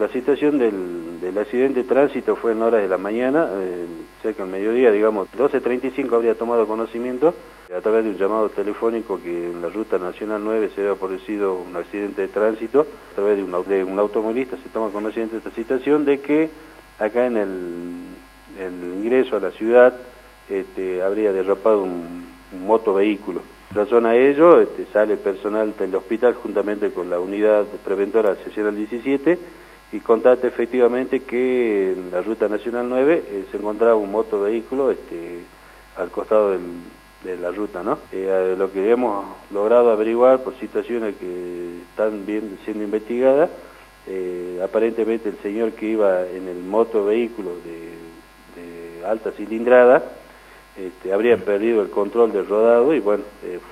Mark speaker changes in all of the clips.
Speaker 1: la situación del accidente de tránsito fue en horas de la mañana, cerca del mediodía, digamos, 12:35 habría tomado conocimiento a través de un llamado telefónico que en la ruta nacional 9 se había producido un accidente de tránsito. A través de un automovilista se toma conocimiento de esta situación de que acá en el ingreso a la ciudad habría derrapado un motovehículo. En razón a ello, sale personal del hospital juntamente con la unidad preventora seccional 17 y constata efectivamente que en la ruta nacional 9 se encontraba un motovehículo al costado de la ruta, ¿no? Lo que hemos logrado averiguar por situaciones que están siendo investigadas, aparentemente el señor que iba en el motovehículo de alta cilindrada habría perdido el control del rodado y bueno,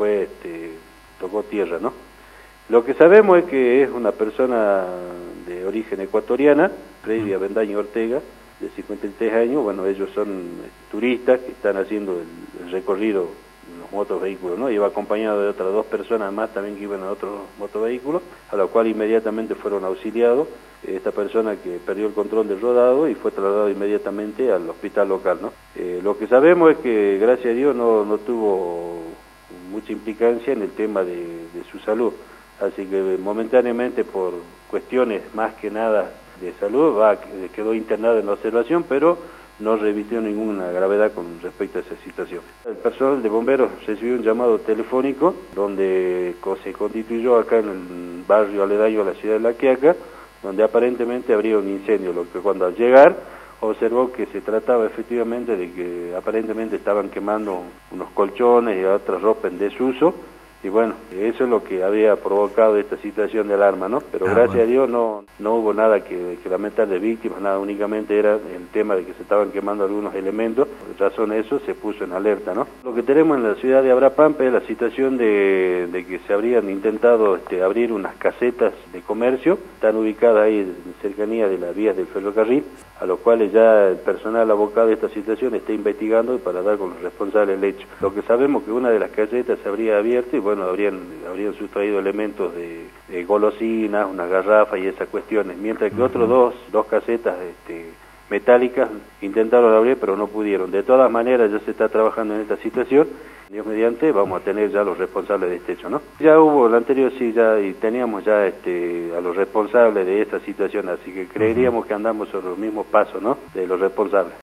Speaker 1: tocó tierra, ¿no? Lo que sabemos es que es una persona de origen ecuatoriana, Freddy Avendaño Ortega, de 53 años. Bueno, ellos son turistas que están haciendo el recorrido en los motovehículos, ¿no? Iba acompañado de otras dos personas más también que iban en otros motovehículos, a lo cual inmediatamente fueron auxiliados. Esta persona que perdió el control del rodado y fue trasladado inmediatamente al hospital local, ¿no? Lo que sabemos es que, gracias a Dios, no tuvo mucha implicancia en el tema de su salud, así que momentáneamente por cuestiones más que nada de salud quedó internado en observación, pero no revistió ninguna gravedad con respecto a esa situación. El personal de bomberos recibió un llamado telefónico donde se constituyó acá en el barrio aledaño a la ciudad de La Quiaca, donde aparentemente habría un incendio, lo que cuando al llegar observó que se trataba efectivamente de que aparentemente estaban quemando unos colchones y otra ropa en desuso, y bueno, eso es lo que había provocado esta situación de alarma, ¿no? Pero gracias a Dios no hubo nada que lamentar de víctimas, nada, únicamente era el tema de que se estaban quemando algunos elementos. Por razón de eso se puso en alerta, ¿no? Lo que tenemos en la ciudad de Abrapampa es la situación de que se habrían intentado abrir unas casetas de comercio, están ubicadas ahí en cercanía de las vías del ferrocarril, a los cuales ya el personal abocado a esta situación está investigando para dar con los responsables del hecho. Lo que sabemos es que una de las casetas se habría abierto y bueno, habrían sustraído elementos de golosinas, una garrafa y esas cuestiones, mientras que otros dos casetas metálicas intentaron abrir pero no pudieron. De todas maneras ya se está trabajando en esta situación, Dios mediante vamos a tener ya los responsables de este hecho, ¿no? Ya hubo el anterior, sí, ya, y teníamos ya a los responsables de esta situación, así que creeríamos que andamos sobre los mismos pasos, ¿no?, de los responsables.